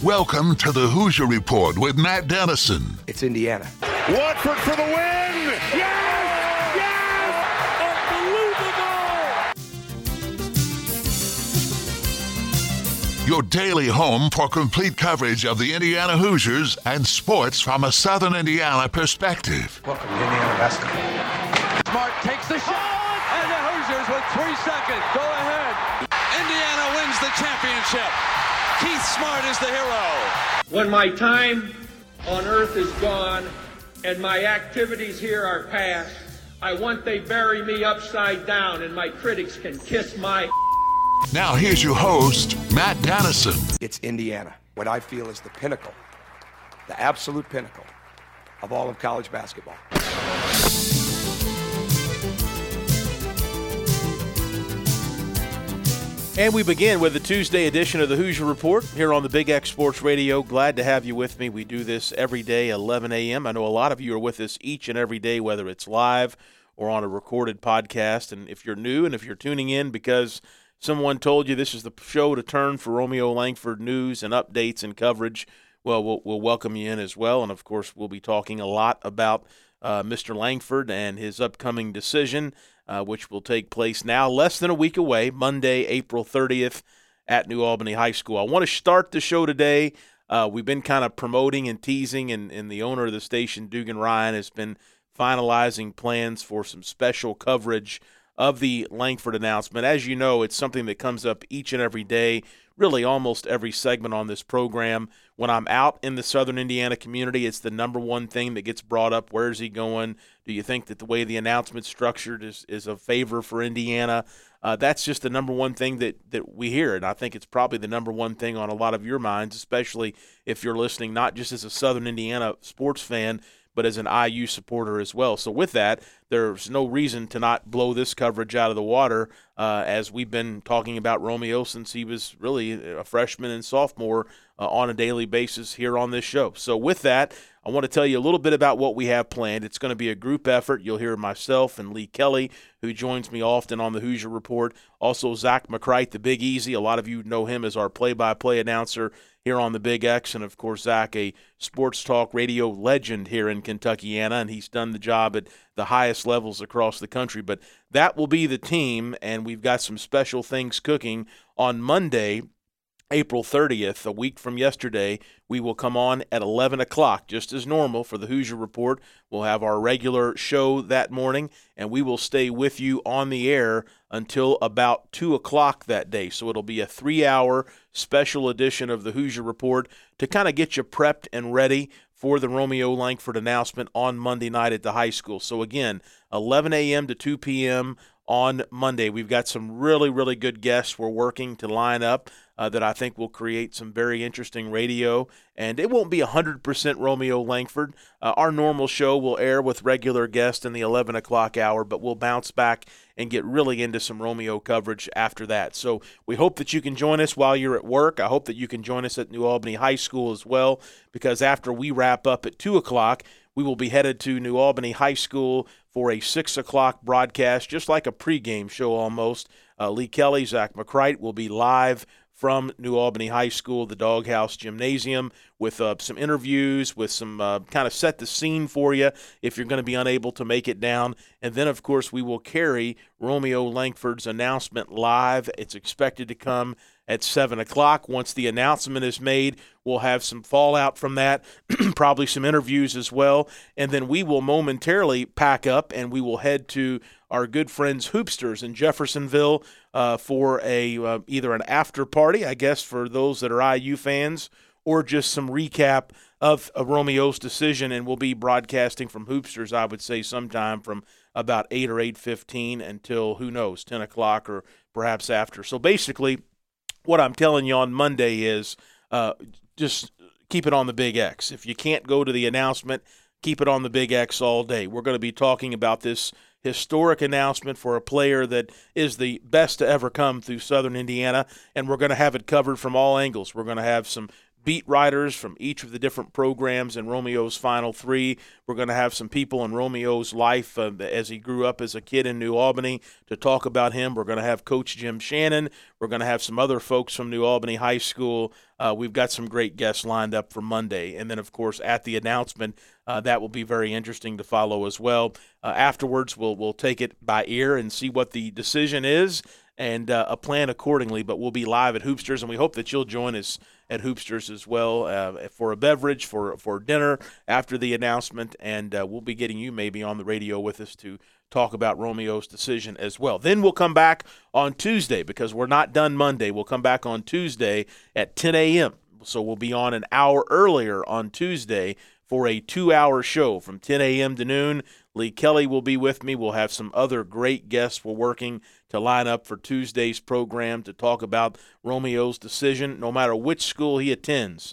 Welcome to the Hoosier Report with Matt Dennison. It's Indiana. Watford for the win! Yes! Yes! Unbelievable! Your daily home for complete coverage of the Indiana Hoosiers and sports from a Southern Indiana perspective. Welcome to Indiana basketball. Smart takes the shot, and the Hoosiers with 3 seconds go ahead. Indiana wins the championship. Keith Smart is the hero. When my time on earth is gone and my activities here are past, I want they bury me upside down and my critics can kiss my... Now here's your host, Matt Dennison. It's Indiana, what I feel is the pinnacle, the absolute pinnacle of all of college basketball. And we begin with the Tuesday edition of the Hoosier Report here on the Big X Sports Radio. Glad to have you with me. We do this every day, 11 a.m. I know a lot of you are with us each and every day, whether it's live or on a recorded podcast. And if you're new and if you're tuning in because someone told you this is the show to turn for Romeo Langford news and updates and coverage, well, we'll welcome you in as well. And, of course, we'll be talking a lot about Mr. Langford and his upcoming decision, which will take place now less than a week away, Monday, April 30th at New Albany High School. I want to start the show today. We've been kind of promoting and teasing, and the owner of the station, Dugan Ryan, has been finalizing plans for some special coverage of the Langford announcement. As you know, it's something that comes up each and every day, really almost every segment on this program. When I'm out in the Southern Indiana community, it's the number one thing that gets brought up. Where is he going? Do you think that the way the announcement's structured is a favor for Indiana? That's just the number one thing that we hear, and I think it's probably the number one thing on a lot of your minds, especially if you're listening not just as a Southern Indiana sports fan, but as an IU supporter as well. So with that, there's no reason to not blow this coverage out of the water, as we've been talking about Romeo since he was really a freshman and sophomore on a daily basis here on this show. So with that, I want to tell you a little bit about what we have planned. It's going to be a group effort. You'll hear myself and Lee Kelly, who joins me often on the Hoosier Report. Also, Zach McCright, the Big Easy. A lot of you know him as our play-by-play announcer here on the Big X. And, of course, Zach, a sports talk radio legend here in Kentuckiana, and he's done the job at the highest levels across the country. But that will be the team, and we've got some special things cooking on Monday, April 30th, a week from yesterday. We will come on at 11 o'clock, just as normal for the Hoosier Report. We'll have our regular show that morning, and we will stay with you on the air until about 2 o'clock that day. So it'll be a 3-hour special edition of the Hoosier Report to kind of get you prepped and ready for the Romeo Langford announcement on Monday night at the high school. So again, 11 a.m. to 2 p.m. on Monday. We've got some really, really good guests we're working to line up that I think will create some very interesting radio. And it won't be 100% Romeo Langford. Our normal show will air with regular guests in the 11 o'clock hour, but we'll bounce back and get really into some Romeo coverage after that. So we hope that you can join us while you're at work. I hope that you can join us at New Albany High School as well, because after we wrap up at 2 o'clock, we will be headed to New Albany High School for a 6 o'clock broadcast, just like a pregame show almost. Lee Kelly, Zach McCright will be live from New Albany High School, the Doghouse Gymnasium, with some interviews, with some kind of set the scene for you if you're going to be unable to make it down. And then, of course, we will carry Romeo Langford's announcement live. It's expected to come at 7 o'clock. Once the announcement is made, we'll have some fallout from that, probably some interviews as well. And then we will momentarily pack up and we will head to our good friends Hoopsters in Jeffersonville for a either an after party, I guess, for those that are IU fans, or just some recap of Romeo's decision. And we'll be broadcasting from Hoopsters, I would say, sometime from about 8 or 8:15 until, who knows, 10 o'clock or perhaps after. So basically, what I'm telling you on Monday is just keep it on the Big X. If you can't go to the announcement, keep it on the Big X all day. We're going to be talking about this historic announcement for a player that is the best to ever come through Southern Indiana, and we're going to have it covered from all angles. We're going to have some beat writers from each of the different programs in Romeo's Final Three. We're going to have some people in Romeo's life as he grew up as a kid in New Albany to talk about him. We're going to have Coach Jim Shannon. We're going to have some other folks from New Albany High School. We've got some great guests lined up for Monday. And then, of course, at the announcement, that will be very interesting to follow as well. Afterwards, we'll take it by ear and see what the decision is and a plan accordingly. But we'll be live at Hoopsters, and we hope that you'll join us at Hoopsters as well for a beverage, for dinner after the announcement, and we'll be getting you maybe on the radio with us to talk about Romeo's decision as well. Then we'll come back on Tuesday because we're not done Monday. We'll come back on Tuesday at 10 a.m. So we'll be on an hour earlier on Tuesday for a 2-hour show from 10 a.m. to noon. Lee Kelly will be with me. We'll have some other great guests we're working to line up for Tuesday's program to talk about Romeo's decision, no matter which school he attends.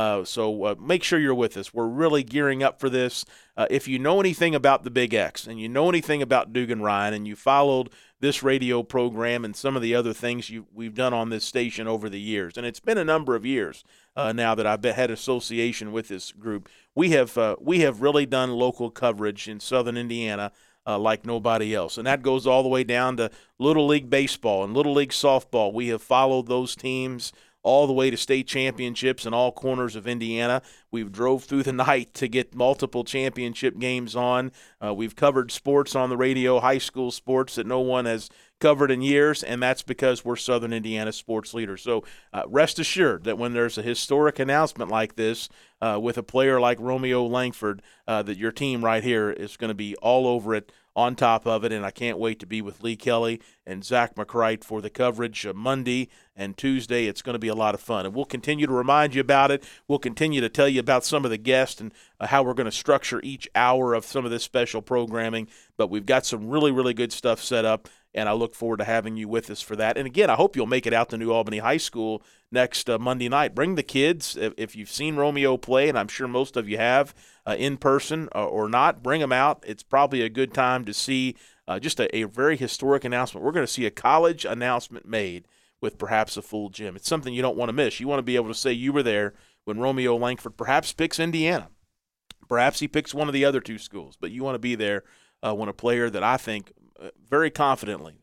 So make sure you're with us. We're really gearing up for this. If you know anything about the Big X and you know anything about Dugan Ryan and you followed this radio program and some of the other things we've done on this station over the years, and it's been a number of years now that I've had association with this group, we have really done local coverage in Southern Indiana like nobody else. And that goes all the way down to Little League Baseball and Little League Softball. We have followed those teams all the way to state championships in all corners of Indiana. We've drove through the night to get multiple championship games on. We've covered sports on the radio, high school sports that no one has covered in years, and that's because we're Southern Indiana sports leaders. So rest assured that when there's a historic announcement like this with a player like Romeo Langford, that your team right here is going to be all over it, on top of it, and I can't wait to be with Lee Kelly and Zach McCright for the coverage Monday and Tuesday. It's going to be a lot of fun, and we'll continue to remind you about it. We'll continue to tell you about some of the guests and how we're going to structure each hour of some of this special programming, but we've got some really, really good stuff set up, and I look forward to having you with us for that. And again, I hope you'll make it out to New Albany High School next Monday night. Bring the kids. If you've seen Romeo play, and I'm sure most of you have, in person or not, bring them out. It's probably a good time to see just a very historic announcement. We're going to see a college announcement made with perhaps a full gym. It's something you don't want to miss. You want to be able to say you were there when Romeo Langford perhaps picks Indiana. Perhaps he picks one of the other two schools, but you want to be there when a player that I think very confidently,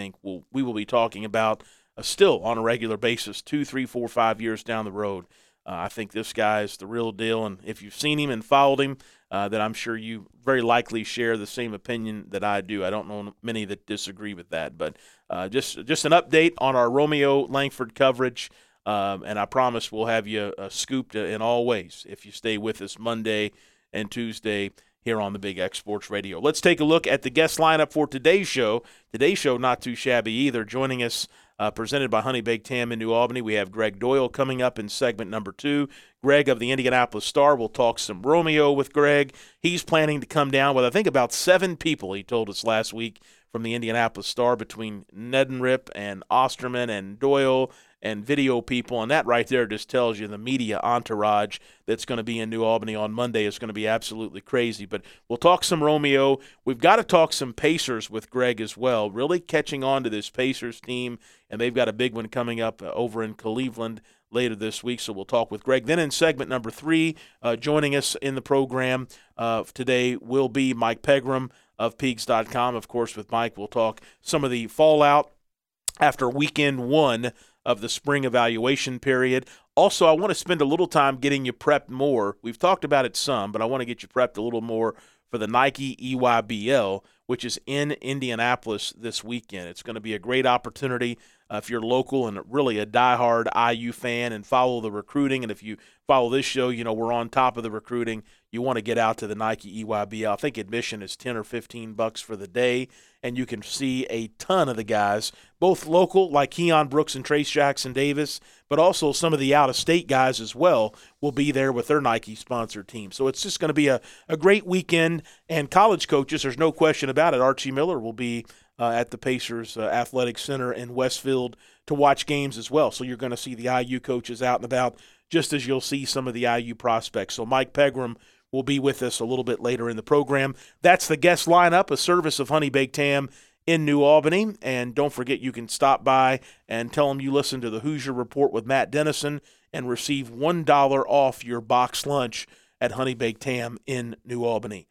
we will be talking about still on a regular basis 2, 3, 4, 5 years down the road. I think this guy is the real deal, and if you've seen him and followed him, then I'm sure you very likely share the same opinion that I do. I don't know many that disagree with that, but just an update on our Romeo Langford coverage, and I promise we'll have you scooped in all ways if you stay with us Monday and Tuesday here on the Big X Sports Radio. Let's take a look at the guest lineup for today's show. Today's show, not too shabby either. Joining us, presented by Honey Baked Ham in New Albany, we have Greg Doyle coming up in segment number 2. Greg of the Indianapolis Star. We'll talk some Romeo with Greg. He's planning to come down with, I think, about 7 people, he told us last week, from the Indianapolis Star, between Neddenrip and Osterman and Doyle and video people, and that right there just tells you the media entourage that's going to be in New Albany on Monday is going to be absolutely crazy. But we'll talk some Romeo. We've got to talk some Pacers with Greg as well, really catching on to this Pacers team, and they've got a big one coming up over in Cleveland later this week, so we'll talk with Greg. Then in segment number 3, joining us in the program today will be Mike Pegram of Peegs.com. Of course, with Mike, we'll talk some of the fallout after weekend 1 of the spring evaluation period. Also, I want to spend a little time getting you prepped more. We've talked about it some, but I want to get you prepped a little more for the Nike EYBL, which is in Indianapolis this weekend. It's going to be a great opportunity if you're local and really a diehard IU fan and follow the recruiting. And if you follow this show, you know we're on top of the recruiting. You want to get out to the Nike EYBL. I think admission is $10 or $15 for the day, and you can see a ton of the guys, both local like Keon Brooks and Trace Jackson Davis, but also some of the out-of-state guys as well will be there with their Nike-sponsored team. So it's just going to be a great weekend, and college coaches, there's no question about it. Archie Miller will be at the Pacers Athletic Center in Westfield to watch games as well. So you're going to see the IU coaches out and about just as you'll see some of the IU prospects. So Mike Pegram will be with us a little bit later in the program. That's the guest lineup, a service of Honey Baked Ham in New Albany. And don't forget, you can stop by and tell them you listen to the Hoosier Report with Matt Dennison and receive $1 off your box lunch at Honey Baked Ham in New Albany.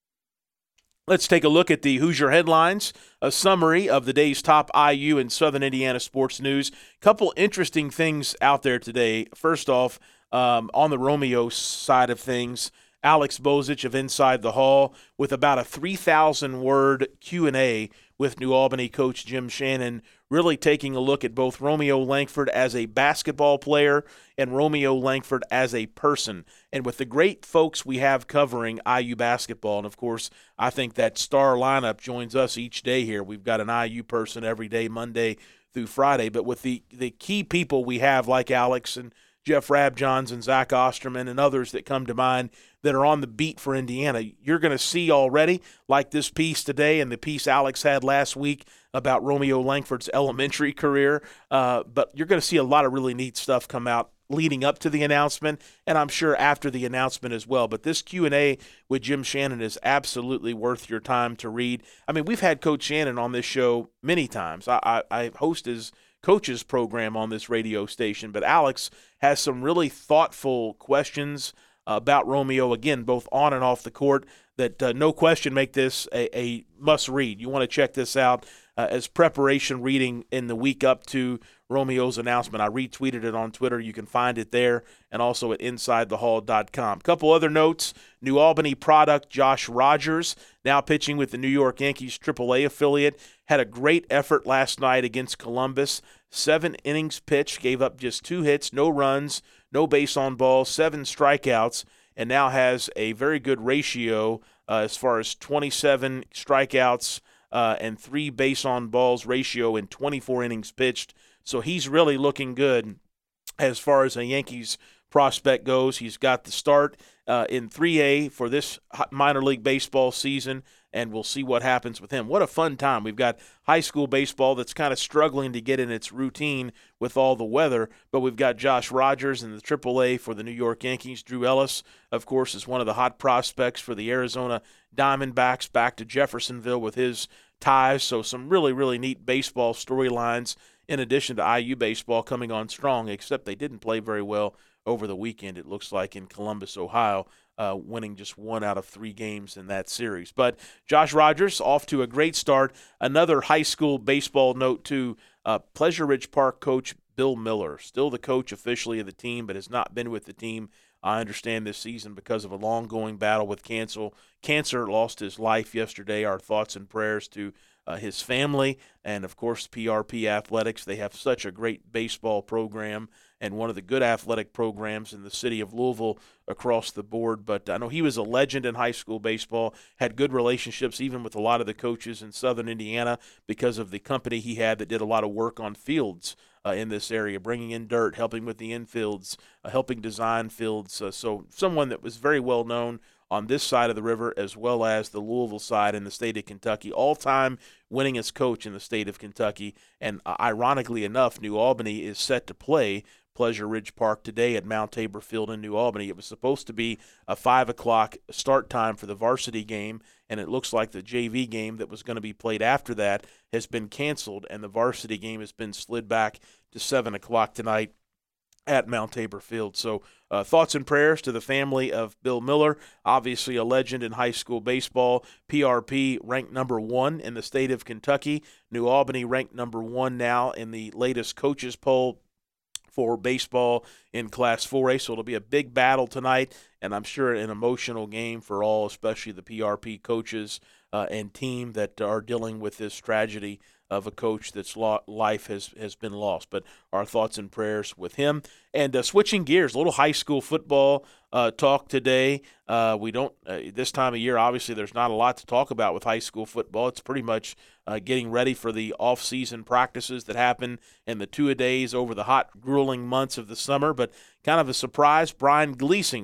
Let's take a look at the Hoosier headlines, a summary of the day's top IU and Southern Indiana sports news. Couple interesting things out there today. First off, on the Romeo side of things, Alex Bozich of Inside the Hall with about a 3,000-word Q&A with New Albany coach Jim Shannon, really taking a look at both Romeo Langford as a basketball player and Romeo Langford as a person. And with the great folks we have covering IU basketball, and of course, I think that star lineup joins us each day here. We've got an IU person every day, Monday through Friday. But with the key people we have like Alex and Jeff Rabjohns and Zach Osterman and others that come to mind that are on the beat for Indiana, you're going to see already, like this piece today and the piece Alex had last week about Romeo Langford's elementary career, but you're going to see a lot of really neat stuff come out leading up to the announcement, and I'm sure after the announcement as well. But this Q&A with Jim Shannon is absolutely worth your time to read. I mean, we've had Coach Shannon on this show many times. I host his coaches program on this radio station, but Alex has some really thoughtful questions about Romeo, again, both on and off the court, that no question make this a must-read. You want to check this out as preparation reading in the week up to Romeo's announcement. I retweeted it on Twitter. You can find it there and also at InsideTheHall.com. Couple other notes. New Albany product Josh Rogers, now pitching with the New York Yankees AAA affiliate, had a great effort last night against Columbus. 7 innings pitched, gave up just 2 hits, no runs, no base on balls, 7 strikeouts, and now has a very good ratio as far as 27 strikeouts and 3 base on balls ratio in 24 innings pitched. So he's really looking good as far as a Yankees prospect goes. He's got the start in 3A for this minor league baseball season, and we'll see what happens with him. What a fun time. We've got high school baseball that's kind of struggling to get in its routine with all the weather, but we've got Josh Rogers in the AAA for the New York Yankees. Drew Ellis, of course, is one of the hot prospects for the Arizona Diamondbacks, back to Jeffersonville with his ties. So some really, really neat baseball storylines in addition to IU baseball coming on strong, except they didn't play very well over the weekend, it looks like, in Columbus, Ohio, winning just 1 out of 3 games in that series. But Josh Rogers off to a great start. Another high school baseball note, too. Pleasure Ridge Park coach Bill Miller, still the coach officially of the team, but has not been with the team, I understand, this season because of a long-going battle with cancer. Lost his life yesterday. Our thoughts and prayers to his family and, of course, PRP Athletics. They have such a great baseball program and one of the good athletic programs in the city of Louisville across the board. But I know he was a legend in high school baseball, had good relationships even with a lot of the coaches in Southern Indiana because of the company he had that did a lot of work on fields in this area, bringing in dirt, helping with the infields, helping design fields. So someone that was very well known on this side of the river as well as the Louisville side in the state of Kentucky, all-time winningest coach in the state of Kentucky. And ironically enough, New Albany is set to play Pleasure Ridge Park today at Mount Tabor Field in New Albany. It was supposed to be a 5 o'clock start time for the varsity game, and it looks like the JV game that was going to be played after that has been canceled, and the varsity game has been slid back to 7 o'clock tonight at Mount Tabor Field. So thoughts and prayers to the family of Bill Miller, obviously a legend in high school baseball. PRP ranked number 1 in the state of Kentucky. New Albany ranked number 1 now in the latest coaches poll for baseball in Class 4A. So it'll be a big battle tonight, and I'm sure an emotional game for all, especially the PRP coaches and team that are dealing with this tragedy of a coach that's life has been lost. But our thoughts and prayers with him. And switching gears, a little high school football talk today. We don't this time of year, obviously, there's not a lot to talk about with high school football. It's pretty much getting ready for the off-season practices that happen in the two-a-days over the hot, grueling months of the summer. But kind of a surprise, Brian Gleasing, the head coach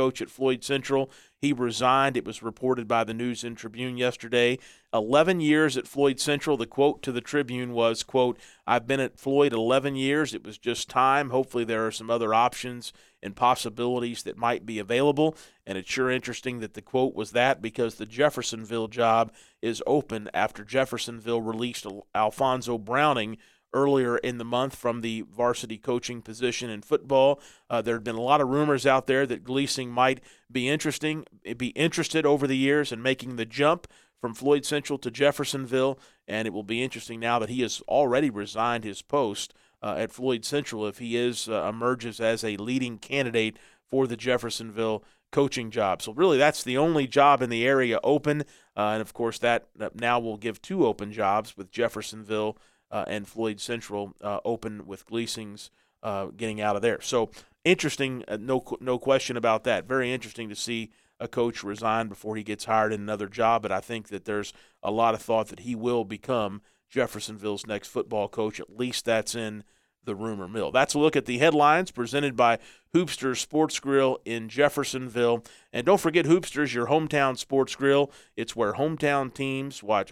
coach at Floyd Central. He resigned. It was reported by the News and Tribune yesterday. 11 years at Floyd Central. The quote to the Tribune was, quote, "I've been at Floyd 11 years. It was just time. Hopefully there are some other options and possibilities that might be available." And it's sure interesting that the quote was that, because the Jeffersonville job is open after Jeffersonville released Alfonso Browning earlier in the month from the varsity coaching position in football. There have been a lot of rumors out there that Gleasing might be interested over the years in making the jump from Floyd Central to Jeffersonville, and it will be interesting now that he has already resigned his post at Floyd Central if he emerges as a leading candidate for the Jeffersonville coaching job. So really that's the only job in the area open, and of course that now will give 2 open jobs with Jeffersonville and Floyd Central open with Gleasing's getting out of there. So interesting, no question about that. Very interesting to see a coach resign before he gets hired in another job, but I think that there's a lot of thought that he will become Jeffersonville's next football coach. At least that's in the rumor mill. That's a look at the headlines presented by Hoopsters Sports Grill in Jeffersonville. And don't forget Hoopsters, your hometown sports grill. It's where hometown fans watch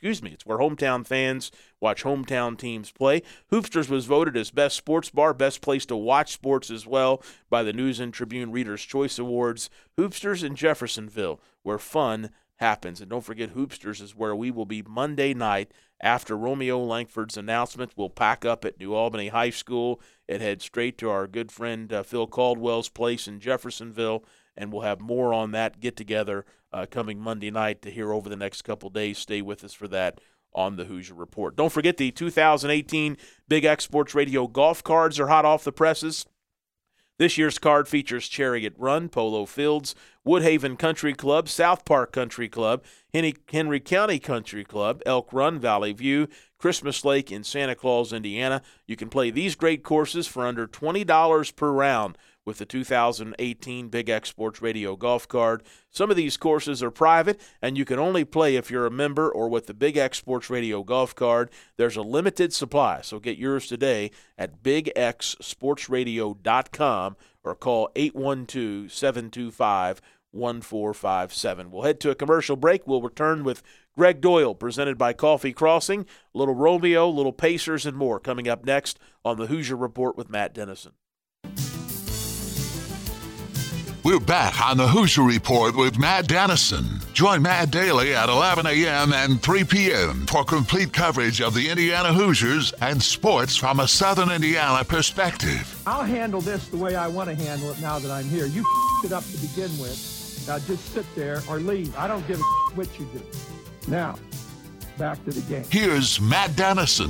hometown teams play. Hoopsters was voted as best sports bar, best place to watch sports as well by the News and Tribune Readers' Choice Awards. Hoopsters in Jeffersonville, where fun happens. And don't forget Hoopsters is where we will be Monday night after Romeo Langford's announcement. We'll pack up at New Albany High School and head straight to our good friend Phil Caldwell's place in Jeffersonville, and we'll have more on that get-together coming Monday night to hear over the next couple days. Stay with us for that on the Hoosier Report. Don't forget the 2018 Big X Sports Radio golf cards are hot off the presses. This year's card features Chariot Run, Polo Fields, Woodhaven Country Club, South Park Country Club, Henry County Country Club, Elk Run, Valley View, Christmas Lake in Santa Claus, Indiana. You can play these great courses for under $20 per round with the 2018 Big X Sports Radio golf card. Some of these courses are private, and you can only play if you're a member or with the Big X Sports Radio golf card. There's a limited supply, so get yours today at bigxsportsradio.com or call 812-725-1457. We'll head to a commercial break. We'll return with Greg Doyle, presented by Coffee Crossing, little Romeo, little Pacers, and more coming up next on the Hoosier Report with Matt Dennison. We're back on the Hoosier Report with Matt Dennison. Join Matt daily at 11 a.m. and 3 p.m. for complete coverage of the Indiana Hoosiers and sports from a Southern Indiana perspective. I'll handle this the way I want to handle it now that I'm here. You it up to begin with. Now just sit there or leave. I don't give a what you do. Now, back to the game. Here's Matt Dennison.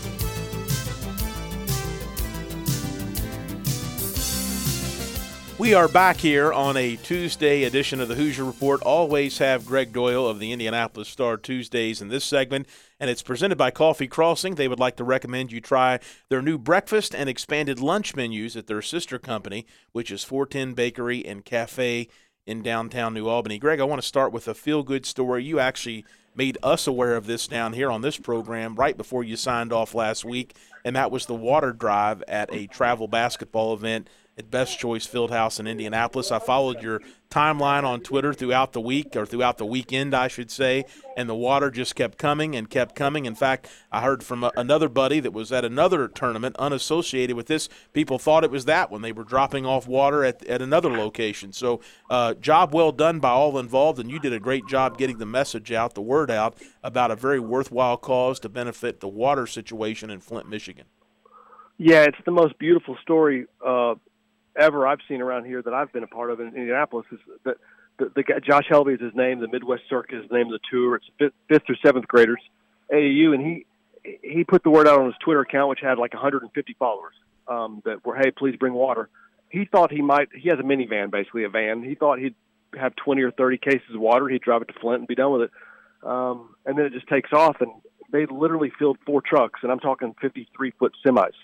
We are back here on a Tuesday edition of the Hoosier Report. Always have Greg Doyle of the Indianapolis Star Tuesdays in this segment, and it's presented by Coffee Crossing. They would like to recommend you try their new breakfast and expanded lunch menus at their sister company, which is 410 Bakery and Cafe in downtown New Albany. Greg, I want to start with a feel-good story. You actually made us aware of this down here on this program right before you signed off last week, and that was the water drive at a travel basketball event at Best Choice Fieldhouse in Indianapolis. I followed your timeline on Twitter throughout the week, or throughout the weekend, I should say, and the water just kept coming and kept coming. In fact, I heard from another buddy that was at another tournament unassociated with this. People thought it was that when they were dropping off water at another location. So job well done by all involved, and you did a great job getting the message out, the word out, about a very worthwhile cause to benefit the water situation in Flint, Michigan. Yeah, it's the most beautiful story ever I've seen around here that I've been a part of in Indianapolis. Is that the guy, Josh Helvey is his name, the Midwest Circuit is the name of the tour. It's fifth or seventh graders, AAU, and he put the word out on his Twitter account, which had like 150 followers, that were, hey, please bring water. He thought he has a minivan, basically a van. He thought he'd have 20 or 30 cases of water. He'd drive it to Flint and be done with it. And then it just takes off, and they literally filled 4 trucks, and I'm talking 53-foot semis.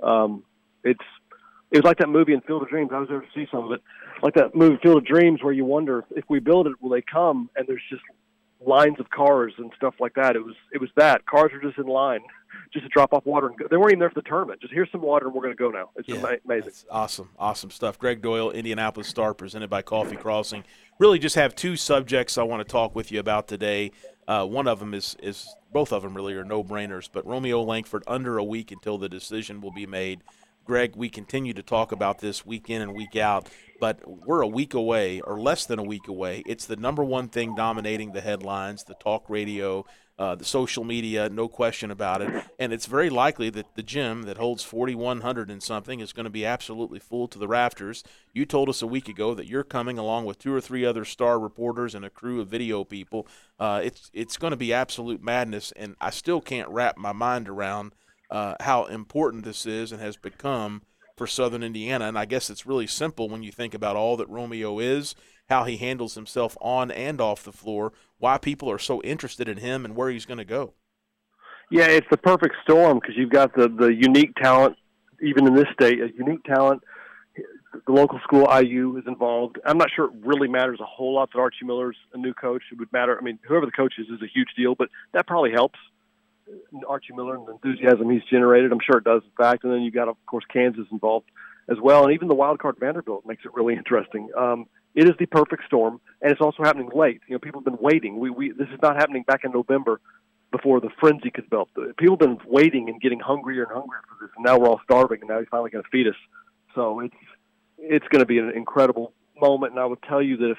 It was like that movie in Field of Dreams. I was there to see some of it. Like that movie Field of Dreams, where you wonder if we build it, will they come? And there's just lines of cars and stuff like that. It was that. Cars are just in line just to drop off water. And go. They weren't even there for the tournament. Just here's some water, and we're going to go now. It's amazing. Awesome stuff. Greg Doyle, Indianapolis Star, presented by Coffee Crossing. Really just have two subjects I want to talk with you about today. One of them is both of them really are no-brainers, but Romeo Langford under a week until the decision will be made. Greg, we continue to talk about this week in and week out, but we're a week away or less than a week away. It's the number one thing dominating the headlines, the talk radio, the social media, no question about it. And it's very likely that the gym that holds 4,100 and something is going to be absolutely full to the rafters. You told us a week ago that you're coming along with 2 or 3 other star reporters and a crew of video people. It's going to be absolute madness, and I still can't wrap my mind around how important this is and has become for Southern Indiana. And I guess it's really simple when you think about all that Romeo is, how he handles himself on and off the floor, why people are so interested in him and where he's going to go. Yeah, it's the perfect storm because you've got the unique talent, even in this state, a unique talent. The local school, IU, is involved. I'm not sure it really matters a whole lot that Archie Miller's a new coach. It would matter. I mean, whoever the coach is a huge deal, but that probably helps Archie Miller and the enthusiasm he's generated. I'm sure it does, in fact. And then you've got, of course, Kansas involved as well. And even the wild card Vanderbilt makes it really interesting. It is the perfect storm, and it's also happening late. You know, people have been waiting. This is not happening back in November before the frenzy could develop. People have been waiting and getting hungrier and hungrier for this, and now we're all starving, and now he's finally going to feed us. So it's going to be an incredible moment, and I would tell you that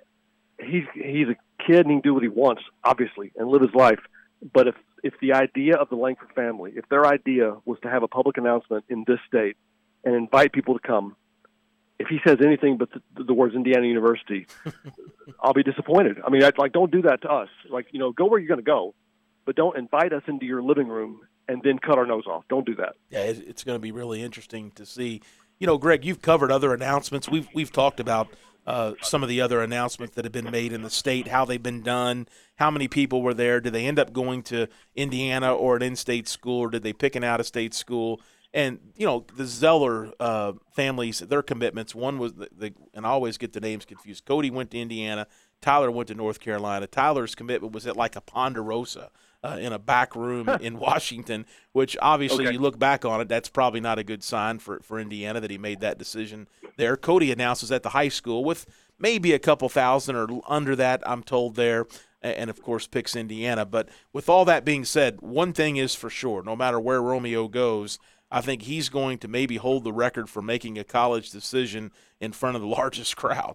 if he's a kid and he can do what he wants, obviously, and live his life, but if the idea of the Langford family, if their idea was to have a public announcement in this state and invite people to come, if he says anything but the words Indiana University, I'll be disappointed. I mean, don't do that to us. Go where you're going to go, but don't invite us into your living room and then cut our nose off. Don't do that. Yeah, it's going to be really interesting to see. You know, Greg, you've covered other announcements. We've talked about some of the other announcements that have been made in the state, how they've been done, how many people were there. Did they end up going to Indiana or an in-state school, or did they pick an out-of-state school? And, you know, the Zeller families, their commitments, one was, and I always get the names confused, Cody went to Indiana, Tyler went to North Carolina. Tyler's commitment was at like a Ponderosa in a back room in Washington, which obviously you look back on it, that's probably not a good sign for Indiana that he made that decision there. Cody announces at the high school with maybe a couple thousand or under that, I'm told there, and of course picks Indiana. But with all that being said, one thing is for sure, no matter where Romeo goes, I think he's going to maybe hold the record for making a college decision in front of the largest crowd.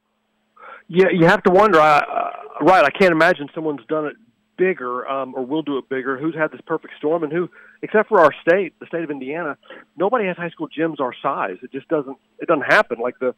Yeah, you have to wonder. I can't imagine someone's done it bigger or will do it bigger. Who's had this perfect storm, and who, except for our state, the state of Indiana, nobody has high school gyms our size. It just doesn't happen. Like the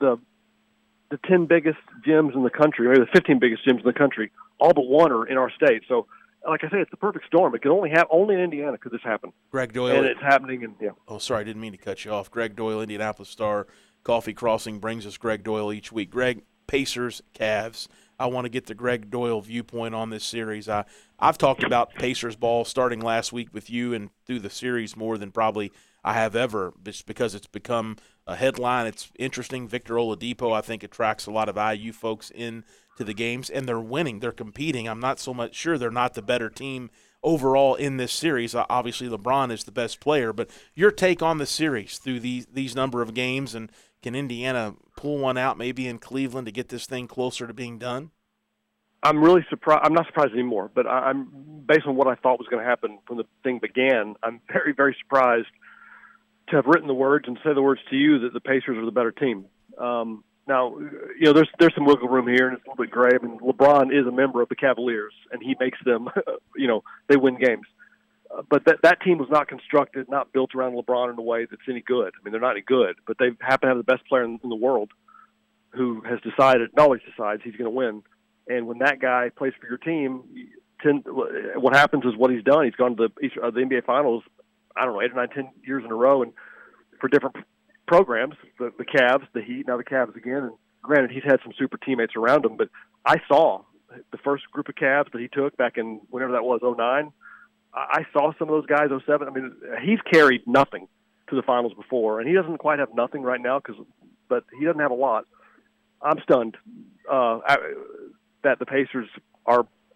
10 biggest gyms in the country, or the 15 biggest gyms in the country, all but one are in our state. So, like I say, it's the perfect storm. It can only in Indiana could this happen. Greg Doyle. And it's happening. And yeah. Oh, sorry, I didn't mean to cut you off. Greg Doyle, Indianapolis Star, Coffee Crossing brings us Greg Doyle each week. Greg, Pacers, Cavs. I want to get the Greg Doyle viewpoint on this series. I've talked about Pacers ball starting last week with you and through the series more than probably I have ever, just because it's become a headline. It's interesting. Victor Oladipo, I think, attracts a lot of IU folks in to the games, and they're winning. They're competing. I'm not so much sure they're not the better team overall in this series. Obviously, LeBron is the best player, but your take on the series through these number of games, and can Indiana pull one out maybe in Cleveland to get this thing closer to being done? I'm really surprised. I'm not surprised anymore, but I'm based on what I thought was going to happen when the thing began. I'm very, very surprised to have written the words and say the words to you that the Pacers are the better team. Now, you know, there's some wiggle room here, and it's a little bit gray. I mean, LeBron is a member of the Cavaliers, and he makes them, you know, they win games. But that team was not constructed, not built around LeBron in a way that's any good. I mean, they're not any good, but they happen to have the best player in the world who has decided, not always decides, he's going to win. And when that guy plays for your team, what happens is what he's done. He's gone to the NBA Finals, I don't know, 8 or 9, 10 years in a row, and for different programs, the Cavs, the Heat, now the Cavs again. And granted, he's had some super teammates around him, but I saw the first group of Cavs that he took back in whenever that was, 2009. I saw some of those guys, 2007. I mean, he's carried nothing to the finals before, and he doesn't quite have nothing right now, but he doesn't have a lot. I'm stunned that the Pacers are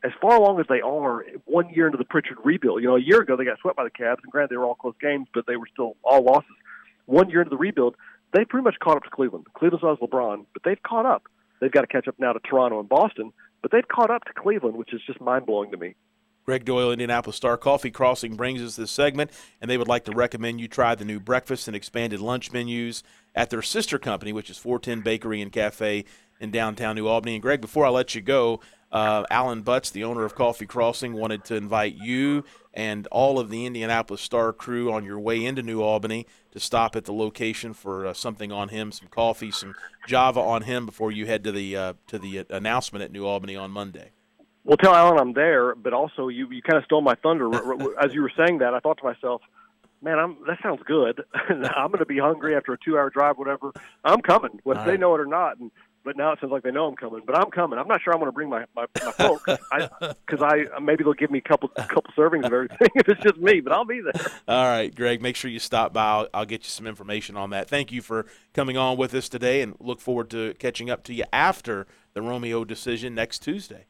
as far along as they are 1 year into the Pritchard rebuild. A year ago they got swept by the Cavs, and granted they were all close games, but they were still all losses. 1 year into the rebuild, they pretty much caught up to Cleveland. Cleveland still has LeBron, but they've caught up. They've got to catch up now to Toronto and Boston, but they've caught up to Cleveland, which is just mind-blowing to me. Greg Doyle, Indianapolis Star. Coffee Crossing brings us this segment, and they would like to recommend you try the new breakfast and expanded lunch menus at their sister company, which is 410 Bakery and Cafe in downtown New Albany. And, Greg, before I let you go, Alan Butts, the owner of Coffee Crossing, wanted to invite you and all of the Indianapolis Star crew on your way into New Albany to stop at the location for something on him, some coffee, some Java on him before you head to the announcement at New Albany on Monday. Well, tell Alan I'm there, but also you kind of stole my thunder. As you were saying that, I thought to myself, man, that sounds good. I'm going to be hungry after a 2-hour drive, whatever. I'm coming, whether they know it or not. But now it sounds like they know I'm coming. But I'm coming. I'm not sure I'm going to bring my folks because maybe they'll give me a couple servings of everything if it's just me. But I'll be there. All right, Greg. Make sure you stop by. I'll get you some information on that. Thank you for coming on with us today, and look forward to catching up to you after the Romeo decision next Tuesday.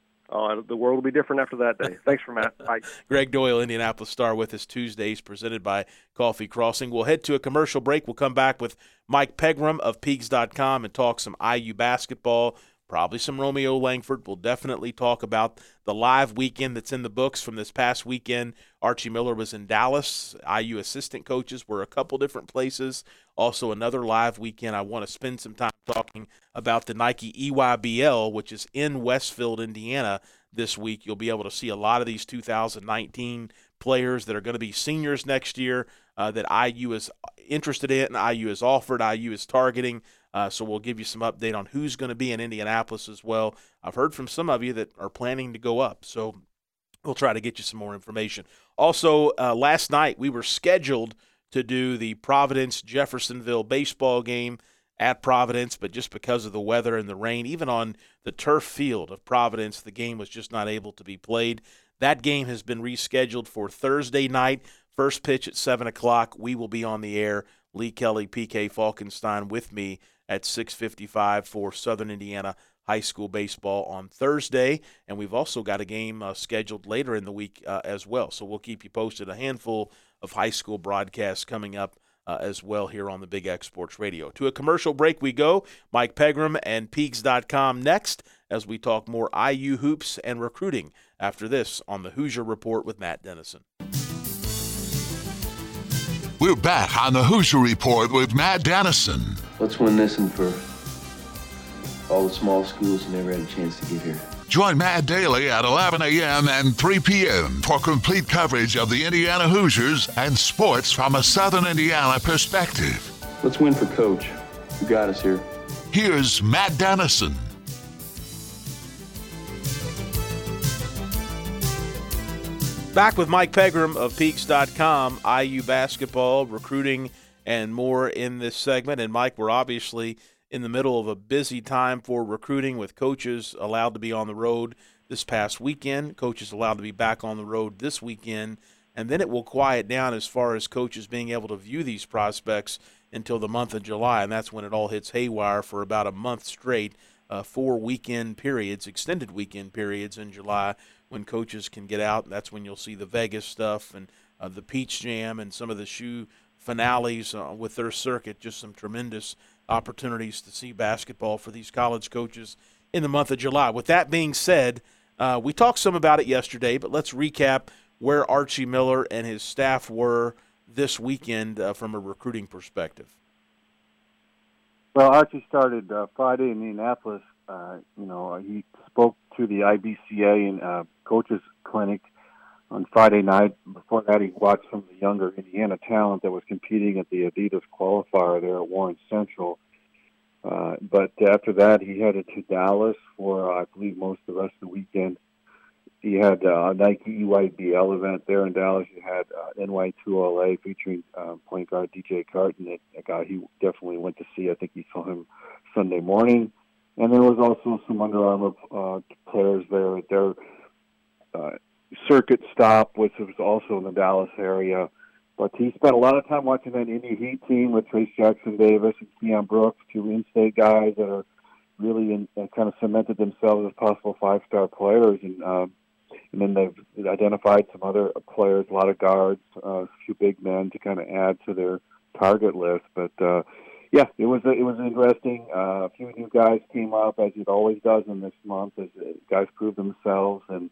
The world will be different after that day. Thanks for Matt. Bye. Greg Doyle, Indianapolis Star, with us Tuesdays, presented by Coffee Crossing. We'll head to a commercial break. We'll come back with Mike Pegram of Peaks.com and talk some IU basketball, probably some Romeo Langford. We'll definitely talk about the live weekend that's in the books from this past weekend. Archie Miller was in Dallas. IU assistant coaches were a couple different places. Also another live weekend. I want to spend some time talking about the Nike EYBL, which is in Westfield, Indiana this week. You'll be able to see a lot of these 2019 players that are going to be seniors next year that IU is interested in, IU is offered, IU is targeting. So we'll give you some update on who's going to be in Indianapolis as well. I've heard from some of you that are planning to go up, so we'll try to get you some more information. Also, last night we were scheduled to do the Providence-Jeffersonville baseball game at Providence, but just because of the weather and the rain, even on the turf field of Providence, the game was just not able to be played. That game has been rescheduled for Thursday night, first pitch at 7 o'clock. We will be on the air, Lee Kelly, PK Falkenstein with me at 6:55 for Southern Indiana High School baseball on Thursday, and we've also got a game scheduled later in the week as well, so we'll keep you posted. A handful of high school broadcasts coming up as well here on the Big X Sports Radio. To a commercial break we go. Mike Pegram and Peaks.com next as we talk more IU hoops and recruiting after this on the Hoosier Report with Matt Dennison. We're back on the Hoosier Report with Matt Dennison. Let's win this one for all the small schools who never had a chance to get here. Join Matt daily at 11 a.m. and 3 p.m. for complete coverage of the Indiana Hoosiers and sports from a Southern Indiana perspective. Let's win for Coach, who got us here. Here's Matt Dennison. Back with Mike Pegram of Peaks.com, IU basketball, recruiting, and more in this segment. And, Mike, we're obviously in the middle of a busy time for recruiting, with coaches allowed to be on the road this past weekend, coaches allowed to be back on the road this weekend, and then it will quiet down as far as coaches being able to view these prospects until the month of July, and that's when it all hits haywire for about a month straight, 4 weekend periods, extended weekend periods in July, when coaches can get out. That's when you'll see the Vegas stuff and the Peach Jam and some of the shoe finales with their circuit, just some tremendous opportunities to see basketball for these college coaches in the month of July. With that being said, we talked some about it yesterday, but let's recap where Archie Miller and his staff were this weekend from a recruiting perspective. Well, Archie started Friday in Indianapolis. He spoke to the IBCA and coaches clinic on Friday night. Before that, he watched some of the younger Indiana talent that was competing at the Adidas qualifier there at Warren Central. But after that, he headed to Dallas for, I believe, most of the rest of the weekend. He had a Nike EYBL event there in Dallas. You had NY2LA featuring point guard DJ Carton, a guy he definitely went to see. I think he saw him Sunday morning. And there was also some Under Armour players there at their circuit stop, which was also in the Dallas area. But he spent a lot of time watching that Indy Heat team with Trace Jackson Davis and Keon Brooks, two in-state guys that are really kind of cemented themselves as possible 5-star players, and then they've identified some other players, a lot of guards, a few big men to kind of add to their target list. But yeah, it was interesting. A few new guys came up, as it always does in this month, as guys prove themselves, and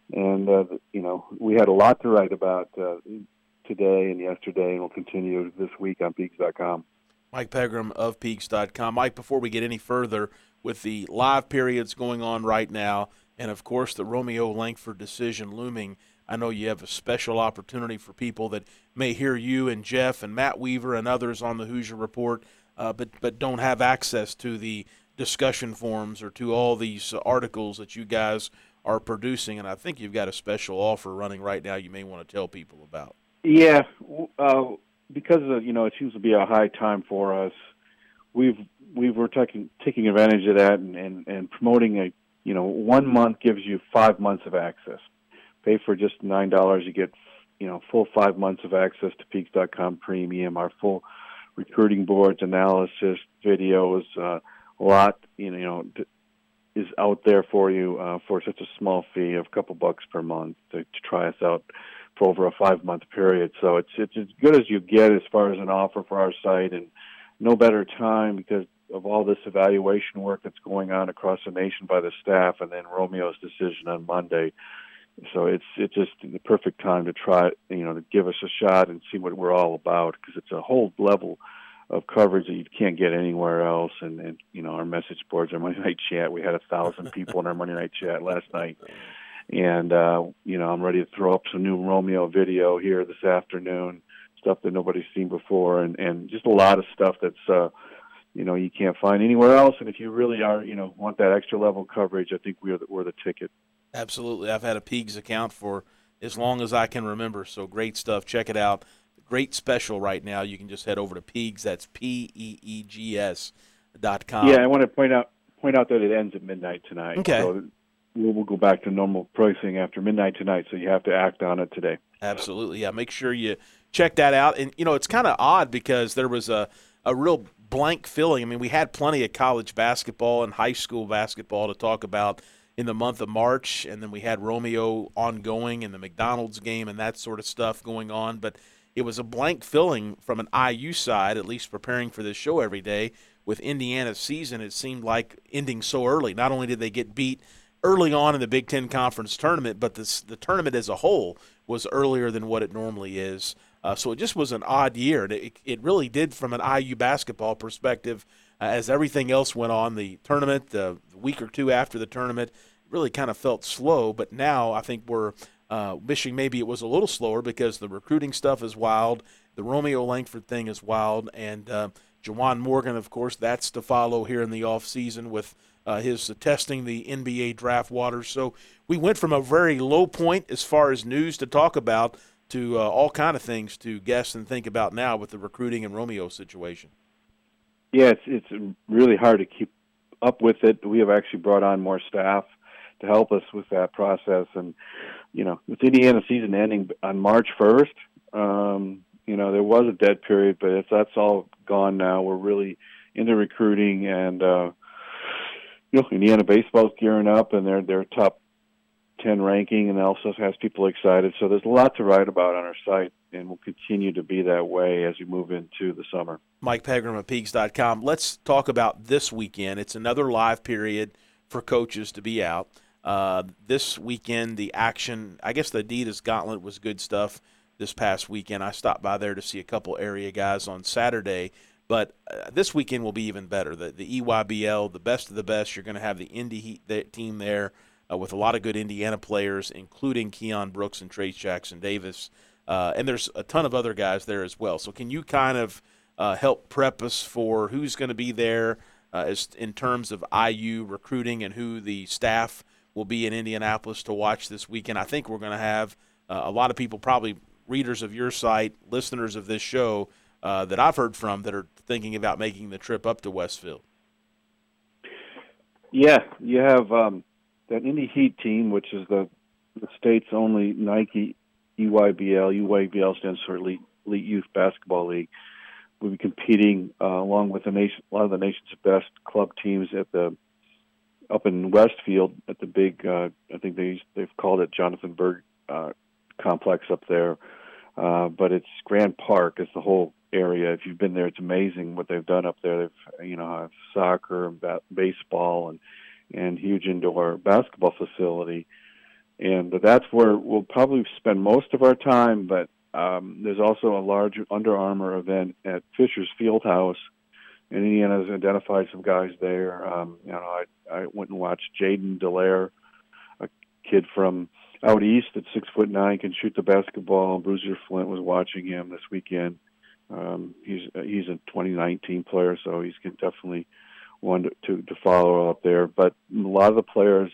we had a lot to write about today and yesterday, and we'll continue this week on Peegs.com. Mike Pegram of Peegs.com. Mike, before we get any further, with the live periods going on right now, and of course the Romeo Langford decision looming, I know you have a special opportunity for people that may hear you and Jeff and Matt Weaver and others on the Hoosier Report, but don't have access to the discussion forums or to all these articles that you guys are producing, and I think you've got a special offer running right now you may want to tell people about. Yeah, because it seems to be a high time for us. We were taking advantage of that and promoting 1 month gives you 5 months of access. Pay for just $9, you get full 5 months of access to Peegs.com Premium, our full recruiting boards, analysis, videos, a lot is out there for you for such a small fee of a couple bucks per month to try us out for over a 5-month period. So it's as good as you get as far as an offer for our site, and no better time because of all this evaluation work that's going on across the nation by the staff, and then Romeo's decision on Monday. So it's just the perfect time to try, to give us a shot and see what we're all about, because it's a whole level of coverage that you can't get anywhere else. And our message boards, our Monday night chat, we had 1,000 people in our Monday night chat last night. And, I'm ready to throw up some new Romeo video here this afternoon, stuff that nobody's seen before, and just a lot of stuff that's, you can't find anywhere else. And if you really are, want that extra level coverage, I think we're the ticket. Absolutely. I've had a Peegs account for as long as I can remember, so great stuff. Check it out. Great special right now. You can just head over to Peegs. That's PEEGS.com. Yeah, I want to point out that it ends at midnight tonight. Okay. So we'll go back to normal pricing after midnight tonight, so you have to act on it today. Absolutely. Yeah, make sure you check that out. And, it's kind of odd because there was a real blank filling. I mean, we had plenty of college basketball and high school basketball to talk about in the month of March, and then we had Romeo ongoing and the McDonald's game and that sort of stuff going on. But it was a blank filling from an IU side, at least preparing for this show every day. With Indiana's season, it seemed like ending so early. Not only did they get beat early on in the Big Ten Conference tournament, but the tournament as a whole was earlier than what it normally is. So it just was an odd year. It really did, from an IU basketball perspective, as everything else went on. The tournament, the week or two after the tournament, really kind of felt slow. But now I think we're wishing maybe it was a little slower because the recruiting stuff is wild. The Romeo Langford thing is wild. And Juwan Morgan, of course, that's to follow here in the offseason with his testing the NBA draft waters. So we went from a very low point as far as news to talk about to all kind of things to guess and think about now with the recruiting and Romeo situation. Yeah, it's really hard to keep up with it. We have actually brought on more staff to help us with that process. And, with Indiana season ending on March 1st, there was a dead period, but that's all gone now. We're really into recruiting, and, Indiana baseball's gearing up, and they're top 10 ranking, and also has people excited. So there's a lot to write about on our site, and will continue to be that way as we move into the summer. Mike Pegram at Peegs.com. Let's talk about this weekend. It's another live period for coaches to be out. This weekend, the action, I guess the Adidas Gauntlet was good stuff this past weekend. I stopped by there to see a couple area guys on Saturday. But this weekend will be even better. The EYBL, the best of the best. You're going to have the Indy Heat team there with a lot of good Indiana players, including Keon Brooks and Trace Jackson Davis. And there's a ton of other guys there as well. So can you kind of help prep us for who's going to be there as in terms of IU recruiting and who the staff will be in Indianapolis to watch this weekend? I think we're going to have a lot of people, probably readers of your site, listeners of this show, that I've heard from that are thinking about making the trip up to Westfield. Yeah, you have that Indy Heat team, which is the state's only Nike EYBL. EYBL stands for Elite Youth Basketball League. We'll be competing along with a lot of the nation's best club teams at the up in Westfield at the big, I think they've called it Jonathan Berg complex up there, but it's Grand Park. It's the whole area. If you've been there, it's amazing what they've done up there. They've have soccer and baseball and huge indoor basketball facility, and that's where we'll probably spend most of our time. But there's also a large Under Armour event at Fisher's Fieldhouse. And Indiana's identified some guys there. I went and watched Jaden Dallaire, a kid from out east at 6'9", can shoot the basketball. Bruiser Flint was watching him this weekend. He's a 2019 player, so he's definitely one to follow out there. But a lot of the players,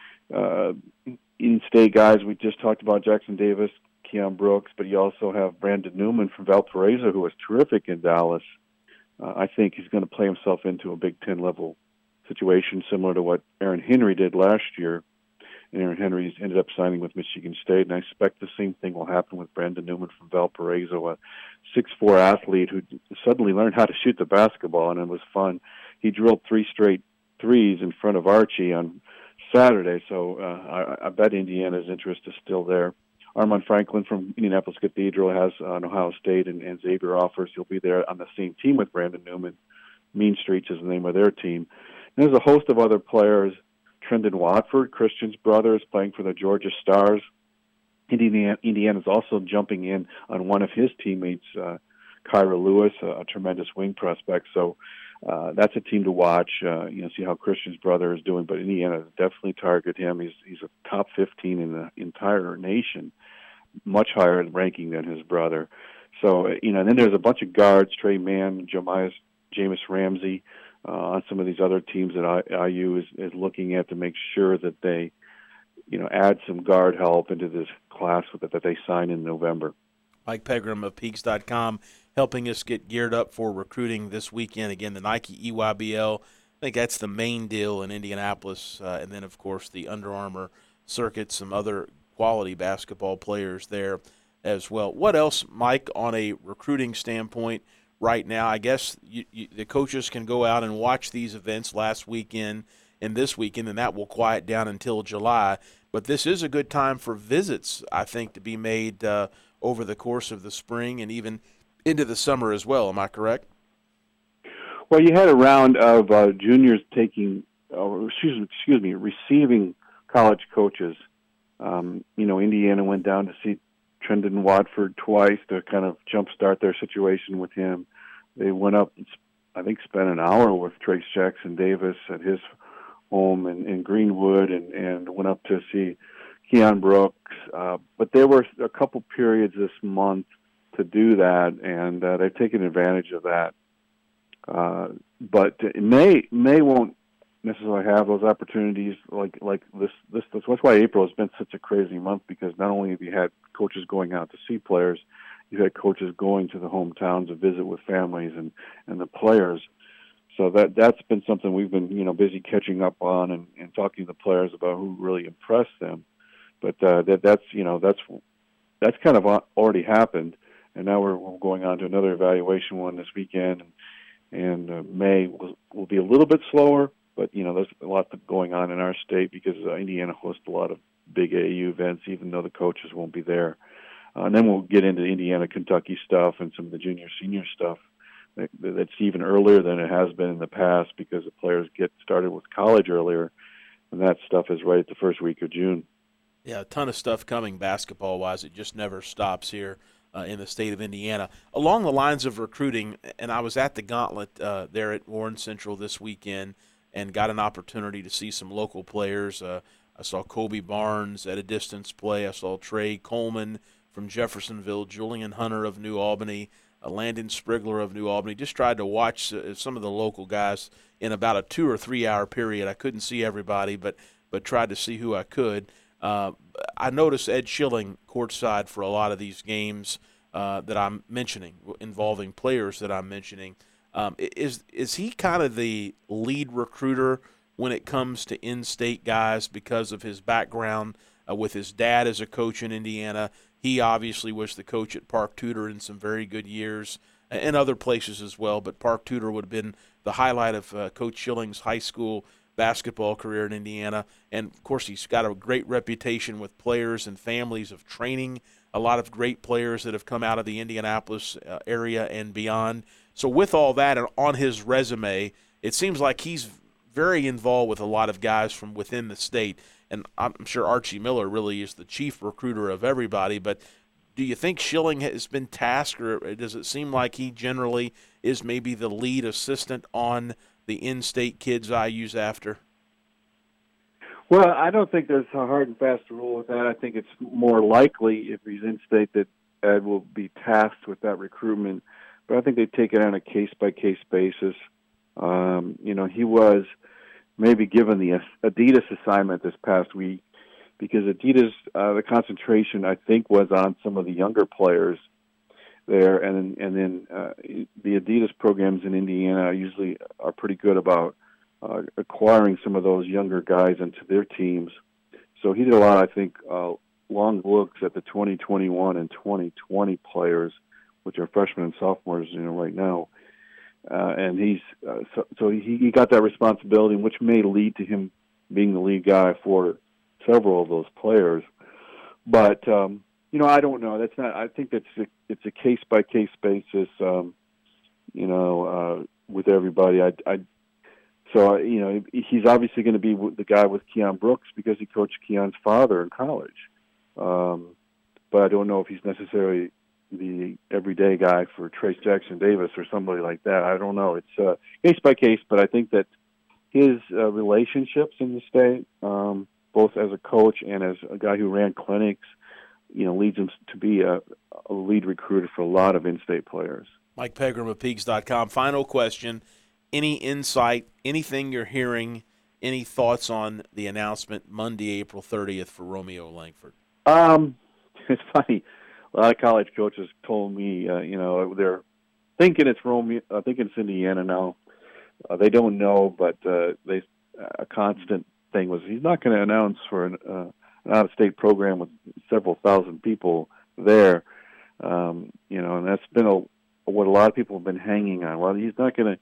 in-state guys, we just talked about Jackson Davis, Keon Brooks, but you also have Brandon Newman from Valparaiso, who was terrific in Dallas. I think he's going to play himself into a Big Ten level situation similar to what Aaron Henry did last year. And Aaron Henry ended up signing with Michigan State, and I expect the same thing will happen with Brandon Newman from Valparaiso, a 6'4" athlete who suddenly learned how to shoot the basketball, and it was fun. He drilled 3 straight threes in front of Archie on Saturday, so I bet Indiana's interest is still there. Armand Franklin from Indianapolis Cathedral has Ohio State and Xavier offers. He'll be there on the same team with Brandon Newman. Mean Streets is the name of their team. And there's a host of other players. Trendon Watford, Christian's brother, is playing for the Georgia Stars. Indiana's also jumping in on one of his teammates, Kyra Lewis, a tremendous wing prospect. So that's a team to watch, see how Christian's brother is doing. But Indiana definitely target him. He's a top 15 in the entire nation, much higher in ranking than his brother. So, and then there's a bunch of guards, Trey Mann, Jameis Ramsey, on some of these other teams that IU is looking at to make sure that they, add some guard help into this class that they sign in November. Mike Pegram of Peaks.com helping us get geared up for recruiting this weekend. Again, the Nike EYBL, I think that's the main deal in Indianapolis. And then, of course, the Under Armour circuit, some other quality basketball players there as well. What else, Mike, on a recruiting standpoint right now? I guess the coaches can go out and watch these events last weekend and this weekend, and that will quiet down until July. But this is a good time for visits, I think, to be made over the course of the spring and even into the summer as well. Am I correct? Well, you had a round of juniors receiving college coaches. Indiana went down to see Trendon Watford twice to kind of jumpstart their situation with him. They went up, I think, spent an hour with Trace Jackson Davis at his home in Greenwood and went up to see Keon Brooks. But there were a couple periods this month to do that, and they've taken advantage of that. But May won't necessarily have those opportunities like this. That's why April has been such a crazy month, because not only have you had coaches going out to see players, you've had coaches going to the hometowns to visit with families and the players. So that's been something we've been busy catching up on and talking to the players about who really impressed them. But that's kind of already happened, and now we're going on to another evaluation one this weekend, and May will be a little bit slower. But there's a lot going on in our state because Indiana hosts a lot of big AAU events, even though the coaches won't be there. And then we'll get into Indiana, Kentucky stuff and some of the junior, senior stuff. That's even earlier than it has been in the past because the players get started with college earlier, and that stuff is right at the first week of June. Yeah, a ton of stuff coming basketball-wise. It just never stops here in the state of Indiana. Along the lines of recruiting, and I was at the Gauntlet there at Warren Central this weekend and got an opportunity to see some local players. I saw Kobe Barnes at a distance play. I saw Trey Coleman from Jeffersonville, Julian Hunter of New Albany, Landon Sprigler of New Albany. Just tried to watch some of the local guys in about a 2 or 3 hour period. I couldn't see everybody, but tried to see who I could. I noticed Ed Schilling courtside for a lot of these games that I'm mentioning, involving players that I'm mentioning. Is he kind of the lead recruiter when it comes to in-state guys because of his background with his dad as a coach in Indiana? He obviously was the coach at Park Tudor in some very good years and other places as well, but Park Tudor would have been the highlight of Coach Schilling's high school basketball career in Indiana. And, of course, he's got a great reputation with players and families of training a lot of great players that have come out of the Indianapolis area and beyond. So with all that on his resume, it seems like he's very involved with a lot of guys from within the state. And I'm sure Archie Miller really is the chief recruiter of everybody. But do you think Schilling has been tasked, or does it seem like he generally is maybe the lead assistant on the in-state kids IU's after? Well, I don't think there's a hard and fast rule with that. I think it's more likely if he's in-state that Ed will be tasked with that recruitment. But I think they take it on a case-by-case basis. He was maybe given the Adidas assignment this past week because Adidas, the concentration, I think, was on some of the younger players there. And then the Adidas programs in Indiana usually are pretty good about acquiring some of those younger guys into their teams. So he did a lot, I think, long looks at the 2021 and 2020 players, which are freshmen and sophomores, right now. And he got that responsibility, which may lead to him being the lead guy for several of those players. But I don't know. That's not. I think it's a case by case basis. With everybody. So he's obviously going to be the guy with Keon Brooks because he coached Keon's father in college. But I don't know if he's necessarily the everyday guy for Trace Jackson Davis or somebody like that. I don't know. It's case by case, but I think that his relationships in the state, both as a coach and as a guy who ran clinics, leads him to be a lead recruiter for a lot of in-state players. Mike Pegram of Peaks.com. Final question. Any insight, anything you're hearing, any thoughts on the announcement Monday, April 30th for Romeo Langford? It's funny. A lot of college coaches told me, they're thinking it's Romeo. Thinking it's Indiana now. They don't know, but a constant thing was he's not going to announce for an out-of-state program with several thousand people there. And that's been what a lot of people have been hanging on. Well, he's not going to,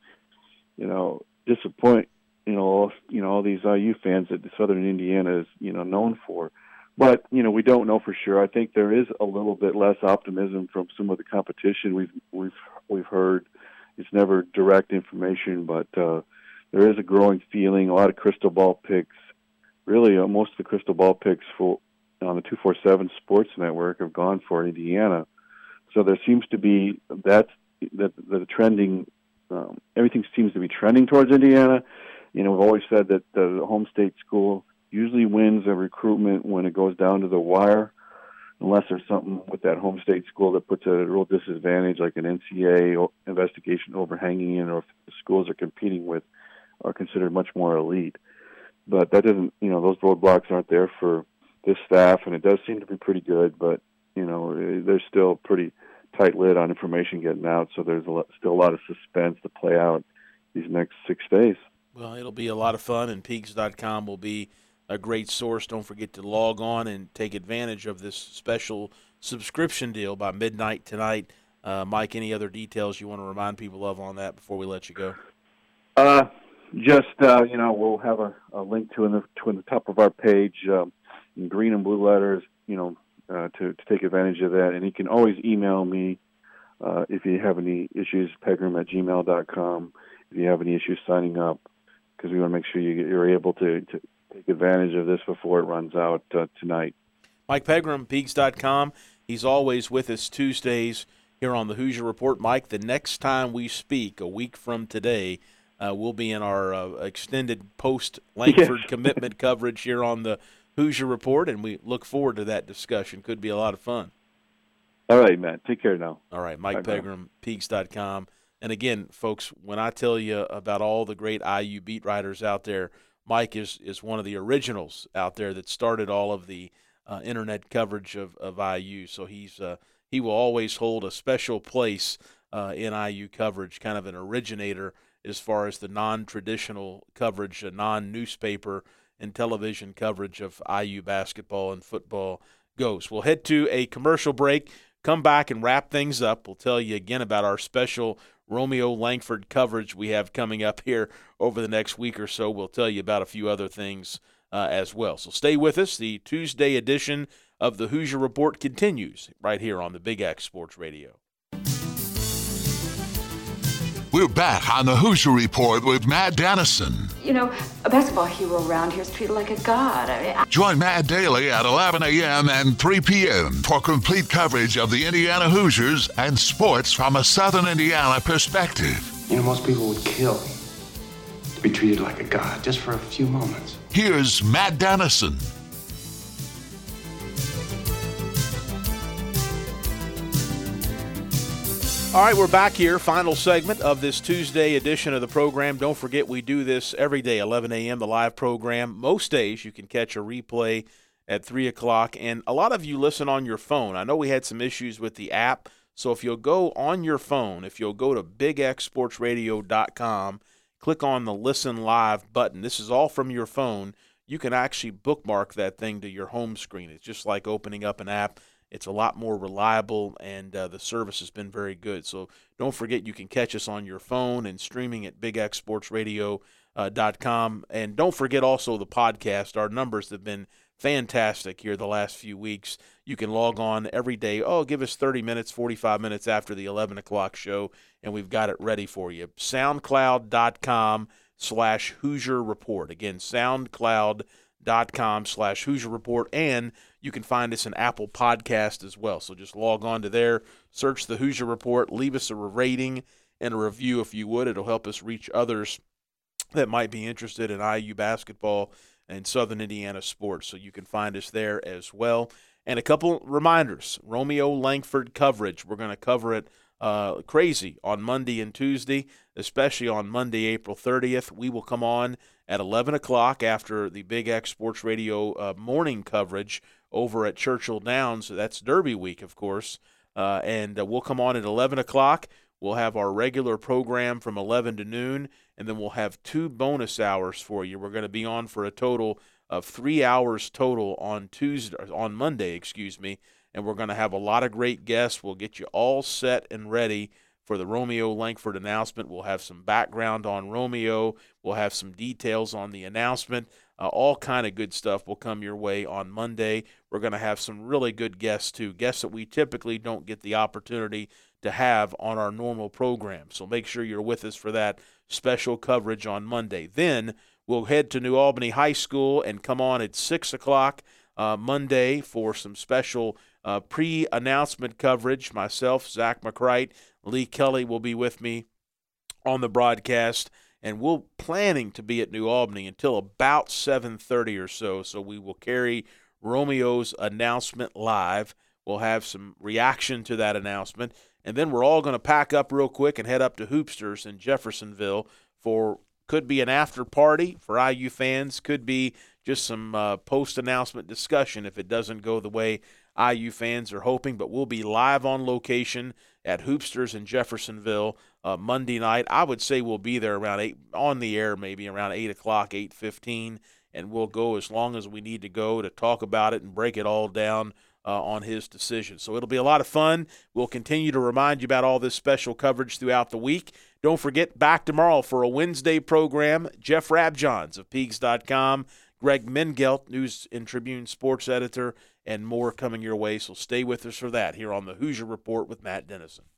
disappoint, all these IU fans that Southern Indiana is, known for. But, we don't know for sure. I think there is a little bit less optimism from some of the competition we've heard. It's never direct information, but there is a growing feeling, a lot of crystal ball picks. Really, most of the crystal ball picks on the 247 Sports Network have gone for Indiana. So there seems to be the trending. Everything seems to be trending towards Indiana. We've always said that the home state school usually wins a recruitment when it goes down to the wire, unless there's something with that home state school that puts a real disadvantage, like an NCAA investigation overhanging in, or if the schools are competing with are considered much more elite. But that doesn't, those roadblocks aren't there for this staff, and it does seem to be pretty good, but, there's still pretty tight lid on information getting out, so there's still a lot of suspense to play out these next 6 days. Well, it'll be a lot of fun, and Peaks.com will be a great source. Don't forget to log on and take advantage of this special subscription deal by midnight tonight. Mike, any other details you want to remind people of on that before we let you go? We'll have a link to in the top of our page in green and blue letters, to take advantage of that. And you can always email me if you have any issues, pegram@gmail.com, if you have any issues signing up, because we want to make sure you're able to take advantage of this before it runs out tonight. Mike Pegram, Peaks.com. He's always with us Tuesdays here on the Hoosier Report. Mike, the next time we speak, a week from today, we'll be in our extended post-Langford commitment coverage here on the Hoosier Report, and we look forward to that discussion. Could be a lot of fun. All right, Matt. Take care now. All right, Mike Pegram, Peaks.com. And again, folks, when I tell you about all the great IU beat writers out there, Mike is one of the originals out there that started all of the internet coverage of IU. So he will always hold a special place in IU coverage, kind of an originator as far as the non-traditional coverage, a non-newspaper and television coverage of IU basketball and football goes. We'll head to a commercial break, come back and wrap things up. We'll tell you again about our special Romeo Langford coverage we have coming up here over the next week or so. We'll tell you about a few other things as well. So stay with us. The Tuesday edition of the Hoosier Report continues right here on the Big X Sports Radio. We're back on the Hoosier Report with Matt Dennison. You know, a basketball hero around here is treated like a god. Join Matt daily at 11 a.m. and 3 p.m. for complete coverage of the Indiana Hoosiers and sports from a Southern Indiana perspective. You know, most people would kill to be treated like a god just for a few moments. Here's Matt Dennison. All right, we're back here. Final segment of this Tuesday edition of the program. Don't forget, we do this every day, 11 a.m., the live program. Most days you can catch a replay at 3 o'clock, and a lot of you listen on your phone. I know we had some issues with the app, so if you'll go on your phone, if you'll go to bigxsportsradio.com, click on the Listen Live button. This is all from your phone. You can actually bookmark that thing to your home screen. It's just like opening up an app. It's a lot more reliable, and the service has been very good. So don't forget, you can catch us on your phone and streaming at bigxsportsradio.com. And don't forget also the podcast. Our numbers have been fantastic here the last few weeks. You can log on every day. Give us 30 minutes, 45 minutes after the 11 o'clock show, and we've got it ready for you. SoundCloud.com/Hoosier Report. Again, SoundCloud.com/Hoosier Report, and you can find us in Apple Podcast as well. So just log on to there, search the Hoosier Report, leave us a rating and a review if you would. It'll help us reach others that might be interested in IU basketball and Southern Indiana sports. So you can find us there as well. And a couple reminders, Romeo Langford coverage. We're going to cover it crazy on Monday and Tuesday, especially on Monday, April 30th. We will come on at 11 o'clock after the Big X Sports Radio morning coverage over at Churchill Downs. That's Derby week, of course, and we'll come on at 11 o'clock. We'll have our regular program from 11 to noon, and then we'll have 2 bonus hours for you. We're going to be on for a total of 3 hours total on Monday, and we're going to have a lot of great guests. We'll get you all set and ready for the Romeo Langford announcement. We'll have some background on Romeo. We'll have some details on the announcement. All kind of good stuff will come your way on Monday. We're going to have some really good guests, too, guests that we typically don't get the opportunity to have on our normal program. So make sure you're with us for that special coverage on Monday. Then we'll head to New Albany High School and come on at 6 o'clock Monday for some special pre-announcement coverage. Myself, Zach McCright, Lee Kelly will be with me on the broadcast. And we're planning to be at New Albany until about 7:30 or so. So we will carry Romeo's announcement live. We'll have some reaction to that announcement. And then we're all going to pack up real quick and head up to Hoopsters in Jeffersonville for could be an after party for IU fans, could be just some post-announcement discussion if it doesn't go the way IU fans are hoping. But we'll be live on location at Hoopsters in Jeffersonville Monday night. I would say we'll be there around 8, on the air maybe around 8 o'clock, 8:15, and we'll go as long as we need to go to talk about it and break it all down on his decision. So it'll be a lot of fun. We'll continue to remind you about all this special coverage throughout the week. Don't forget, back tomorrow for a Wednesday program, Jeff Rabjohns of Peegs.com, Greg Mengelt, News and Tribune sports editor, and more coming your way. So stay with us for that here on the Hoosier Report with Matt Dennison.